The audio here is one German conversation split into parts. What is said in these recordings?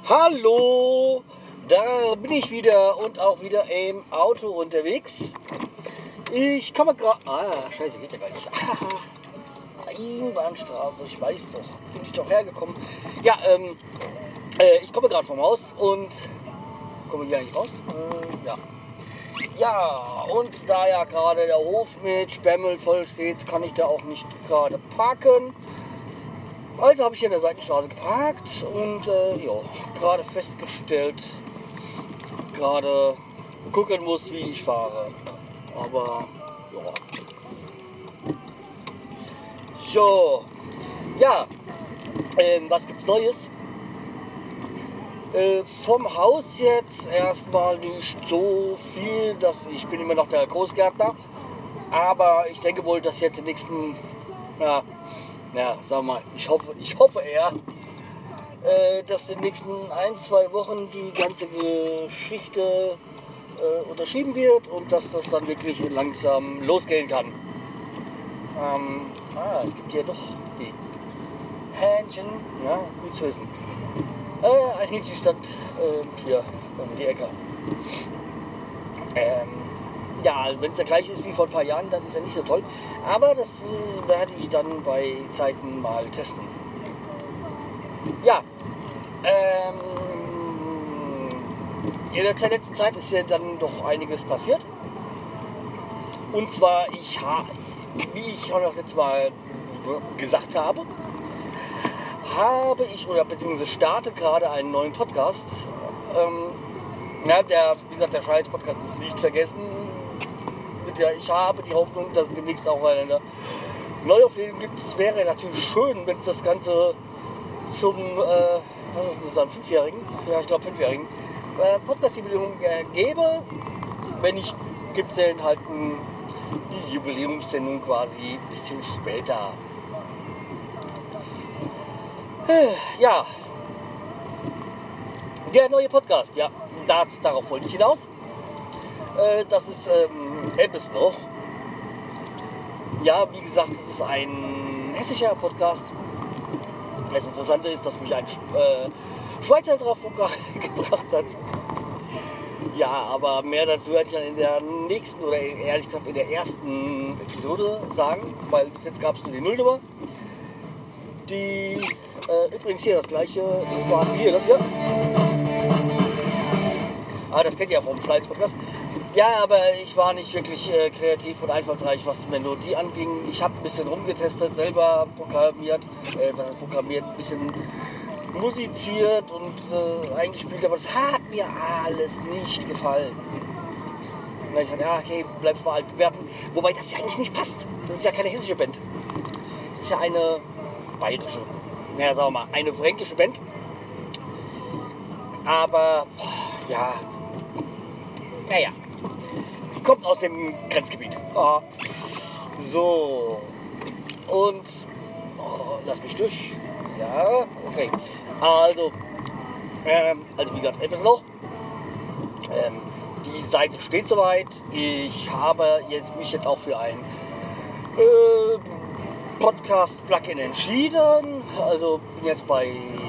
Hallo, da bin ich wieder und auch wieder im Auto unterwegs. Ich komme gerade... scheiße, geht ja gar nicht. Einbahnstraße, ich weiß doch, bin ich doch hergekommen. Ja, ich komme gerade vom Haus und... Komme hier eigentlich raus? Ja. Ja, und da ja gerade der Hof mit Sperrmüll voll steht, kann ich da auch nicht gerade parken. Also habe ich hier in der Seitenstraße geparkt und gerade festgestellt, gerade gucken muss, wie ich fahre. Aber ja. So, ja, was gibt's Neues? Vom Haus jetzt erstmal nicht so viel, ich bin immer noch der Großgärtner, aber ich denke wohl, dass jetzt die nächsten, sagen wir mal, ich hoffe eher, dass in den nächsten 1-2 Wochen die ganze Geschichte unterschrieben wird und dass das dann wirklich langsam losgehen kann. Es gibt hier doch die Hähnchen, ja, gut zu wissen. Ein Hähnchen stand hier um die Ecke. Wenn es der gleiche ist wie vor ein paar Jahren, dann ist er nicht so toll. Aber das werde ich dann bei Zeiten mal testen. Ja, in der letzten Zeit ist ja dann doch einiges passiert. Und zwar, wie ich auch das letzte Mal gesagt habe, beziehungsweise starte gerade einen neuen Podcast. Wie gesagt, der Schweiz-Podcast ist nicht vergessen. Ich habe die Hoffnung, dass es demnächst auch eine Neuauflegen gibt. Es wäre natürlich schön, wenn es das Ganze zum, 5-jährigen? Ja, ich glaube 5-jährigen Podcast-Jubiläum gäbe. Wenn nicht, gibt es dann halt die Jubiläumssendung quasi ein bisschen später. Ja, der neue Podcast, ja, darauf wollte ich hinaus. Das ist Elbes noch. Ja, wie gesagt, es ist ein hessischer Podcast. Das Interessante ist, dass mich ein Schweizer drauf gebracht hat. Ja, aber mehr dazu werde ich dann in der nächsten oder ehrlich gesagt in der ersten Episode sagen, weil bis jetzt gab es nur die Nullnummer. Die übrigens hier das gleiche, hier das hier. Das kennt ihr ja vom Schweiz-Podcast. Ja, aber ich war nicht wirklich kreativ und einfallsreich, was die Melodie anging. Ich habe ein bisschen rumgetestet, selber programmiert, ein bisschen musiziert und eingespielt, aber das hat mir alles nicht gefallen. Und dann ich gesagt, okay, bleib's mal alt bewerten. Wobei das ja eigentlich nicht passt. Das ist ja keine hessische Band. Das ist ja eine bayerische, sagen wir mal, eine fränkische Band. Aber, kommt aus dem Grenzgebiet. So. Und, lass mich durch. Ja, okay. Also wie gesagt, etwas noch. Die Seite steht soweit. Ich habe mich jetzt auch für ein Podcast-Plugin entschieden. Also bin jetzt bei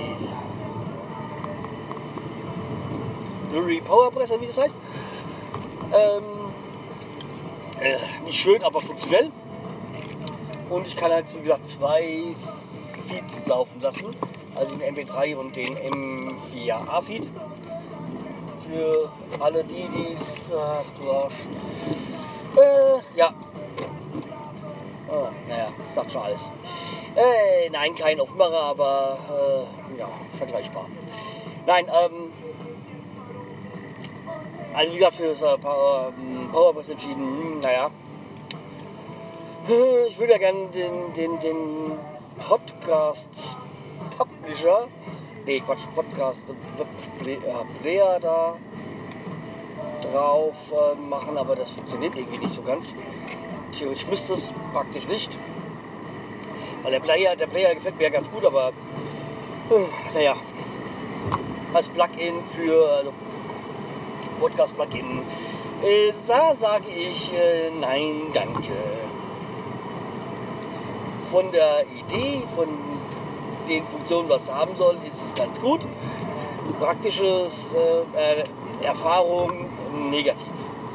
Blurry PowerPress, wie das heißt. Nicht schön, aber funktionell. Und ich kann halt, wie gesagt, 2 Feeds laufen lassen. Also den MP3 und den M4A-Feed. Für alle die's... Ach du Arsch. Sagt schon alles. Nein, kein Offenbarer, aber vergleichbar. Nein, also wie gesagt, für das PowerPress entschieden, ich würde ja gerne den Podcast Publisher, Podcast Player da drauf machen, aber das funktioniert irgendwie nicht so ganz. Theoretisch müsste es, praktisch nicht. Weil der Player gefällt mir ja ganz gut, aber als Plugin für Podcast-Plugin, da sage ich nein, danke. Von der Idee, von den Funktionen, was es haben soll, ist es ganz gut. praktisches Erfahrung negativ.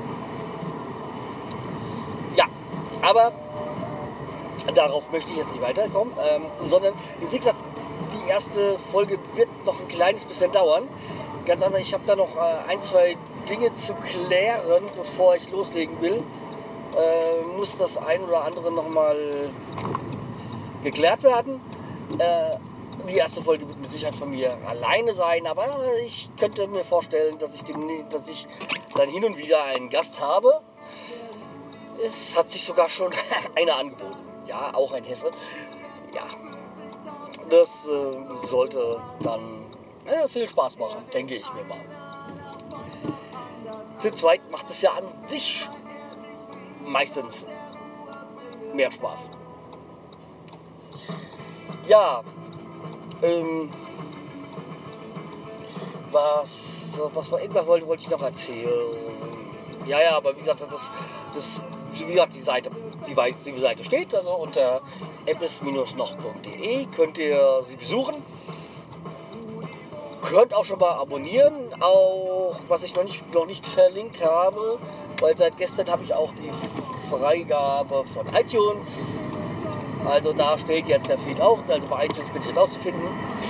Ja, aber darauf möchte ich jetzt nicht weiterkommen, sondern wie gesagt, die erste Folge wird noch ein kleines bisschen dauern. Ganz einfach, ich habe da noch ein, zwei Dinge zu klären, bevor ich loslegen will. Muss das ein oder andere nochmal geklärt werden. Die erste Folge wird mit Sicherheit von mir alleine sein, aber ich könnte mir vorstellen, dass ich dann hin und wieder einen Gast habe. Es hat sich sogar schon einer angeboten. Ja, auch ein Hesse. Ja, das sollte dann viel Spaß machen, denke ich mir mal. Zu zweit macht es ja an sich meistens mehr Spaß. Ja, irgendwas wollte ich noch erzählen. Ja, aber wie gesagt, die Seite steht, also unter epis-noch.de könnt ihr sie besuchen. Könnt auch schon mal abonnieren, auch was ich noch nicht verlinkt habe, weil seit gestern habe ich auch die Freigabe von iTunes. Also da steht jetzt der Feed auch, also bei iTunes bin ich jetzt auch zu finden.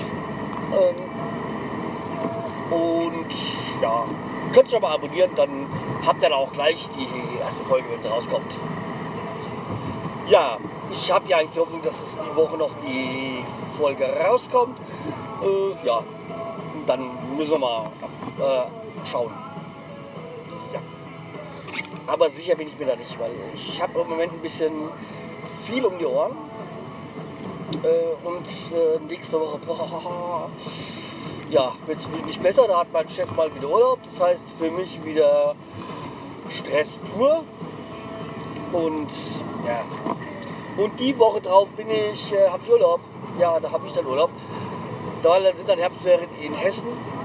Und ja, könnt ihr schon mal abonnieren, dann habt ihr dann auch gleich die erste Folge, wenn sie rauskommt. Ja, ich habe ja eigentlich die Hoffnung, dass es die Woche noch die Folge rauskommt. Ja, dann müssen wir mal schauen. Ja. Aber sicher bin ich mir da nicht, weil ich habe im Moment ein bisschen viel um die Ohren. Und nächste Woche ja, wird es nicht besser. Da hat mein Chef mal wieder Urlaub. Das heißt für mich wieder Stress pur. Und ja. Und die Woche drauf habe ich Urlaub. Ja, da habe ich dann Urlaub. Da sind dann Herbstferien in Hessen.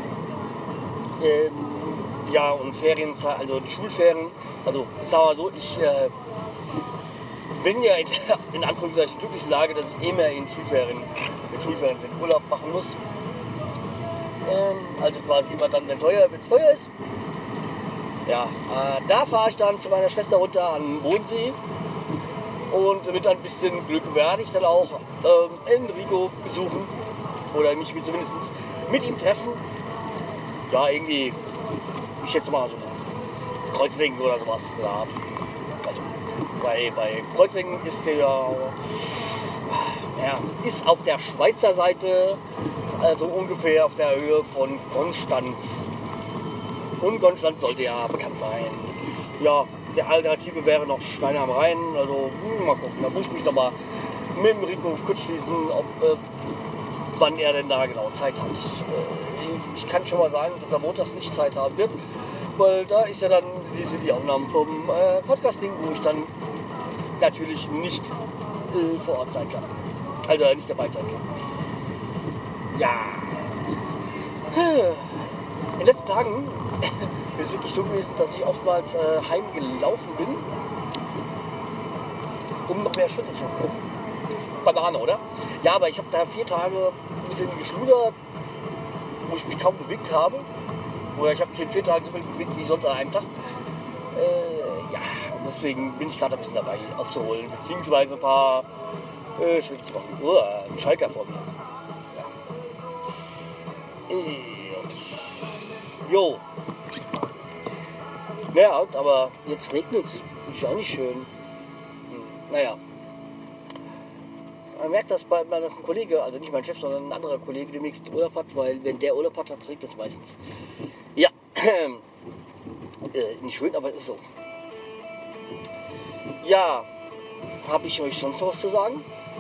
Ja, und Ferienzeit, also die Schulferien. Also ich sag mal so, ich bin ja in Anführungszeichen glücklichen Lage, dass ich immer in Schulferien sind, Urlaub machen muss. Also quasi immer dann, wenn es teuer ist. Ja, da fahre ich dann zu meiner Schwester runter an den Bodensee. Und mit ein bisschen Glück werde ich dann auch Enrico besuchen. Oder mich zumindest mit ihm treffen. Ja, irgendwie, ich schätze mal so Kreuzlingen oder sowas. Ja. Also bei Kreuzlingen ist ist auf der Schweizer Seite, also ungefähr auf der Höhe von Konstanz. Und Konstanz sollte ja bekannt sein. Ja, die Alternative wäre noch Steine am Rhein. Also mal gucken, da muss ich mich noch mal mit dem Rico kurz schließen, wann er denn da genau Zeit hat. Ich kann schon mal sagen, dass er montags nicht Zeit haben wird, weil da ist ja dann die Aufnahmen vom Podcasting, wo ich dann natürlich nicht vor Ort sein kann. Also nicht dabei sein kann. Ja. In den letzten Tagen ist es wirklich so gewesen, dass ich oftmals heimgelaufen bin, um noch mehr Schritte zu bekommen. Banane, oder? Ja, aber ich habe da 4 Tage ein bisschen geschludert, wo ich mich kaum bewegt habe. Oder ich habe mich in 4 Tagen so viel bewegt wie sonst an einem Tag. Ja, und deswegen bin ich gerade ein bisschen dabei aufzuholen, beziehungsweise ein paar Schritte zu machen. Ein Schalker vor mir. Ja. Jo. Naja, aber jetzt regnet es. Ist ja auch nicht schön. Naja. Man merkt das bald mal, dass ein Kollege, also nicht mein Chef, sondern ein anderer Kollege demnächst Urlaub hat, weil wenn der Urlaub hat, dann regnet es meistens. Ja. Nicht schön, aber es ist so. Ja. Habe ich euch sonst noch was zu sagen?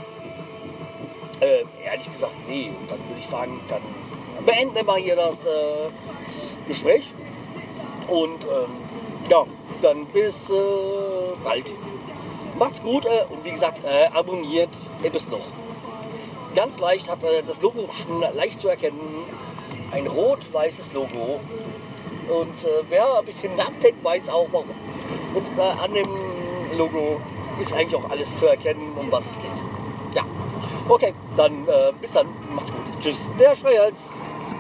Ehrlich gesagt, nee. Dann würde ich sagen, dann beenden wir mal hier das Gespräch. Und ja, dann bis bald. Macht's gut und wie gesagt, abonniert Epis noch. Ganz leicht hat das Logo schon leicht zu erkennen. Ein rot-weißes Logo. Und wer ein bisschen nachdenkt, weiß auch warum. Und an dem Logo ist eigentlich auch alles zu erkennen, um was es geht. Ja, okay, dann bis dann. Macht's gut. Tschüss, der Schreihals.